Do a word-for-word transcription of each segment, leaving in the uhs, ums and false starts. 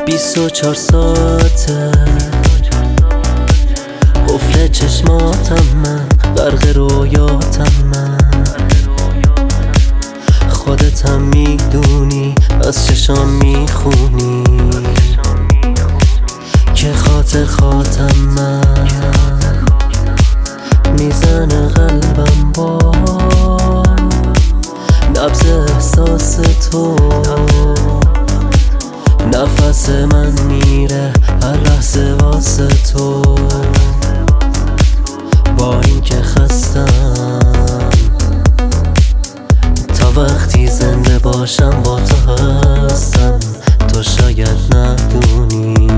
بیست و چهار ساعته قفل چشماتم من، غرق رویاتم من. خودتم میدونی، از چشام میخونی که خاطر خاطم من میزنه قلبم با نبض احساس تو. نفس من میره هر لحظه واسه تو. با این که خستم تا وقتی زنده باشم با تو هستم. تو شاید ندونی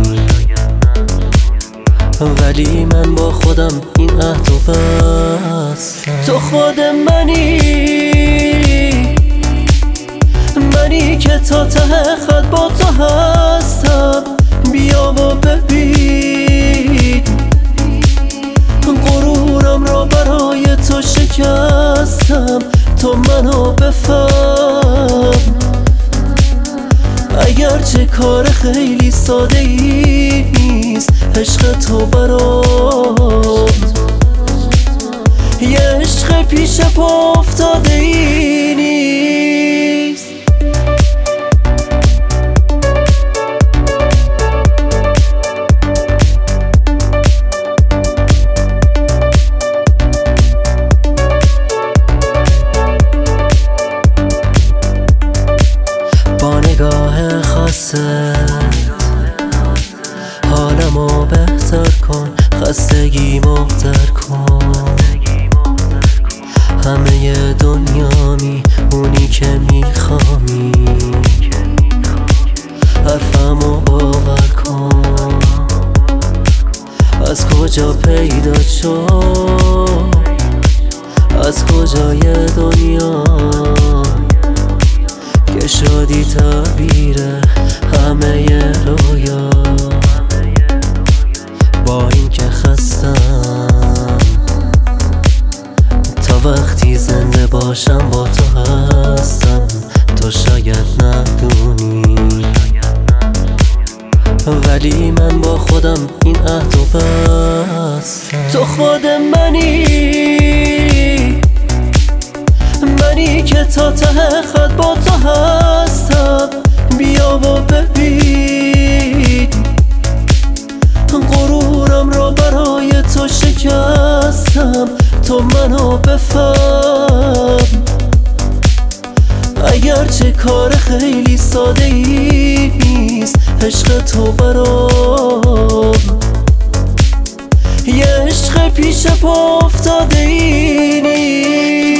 ولی من با خودم این عهد و بستم. تو خود منی، منی که تا ته خط با تو هستم. بیا و ببین غرورم را برای تو شکستم. تو منو بفهم، اگرچه کار خیلی ساده ای نیست عشق تو برام. یه عشق پیش پا افتاده ای نیست. با نگاه خاصه حالمو بهتر کن، خستگی مقدر کن. همه دنیامی اونی که میخوامی، حرفمو باور کن. از کجا پیدا شد، از کجای دنیا که شدی تعبیر همه رویا. با این که خستم تا وقتی زنده باشم با تو هستم. تو شاید ندونی ولی من با خودم این عهد و بستم. تو خود منی، منی که تا ته خط با تو هستم. بیا و ببین غرورم را برای تو شکستم. تو منو بفهم، اگرچه کار خیلی ساده ای نیست عشق تو برام. یه عشق پیش پا افتاده ای نیست.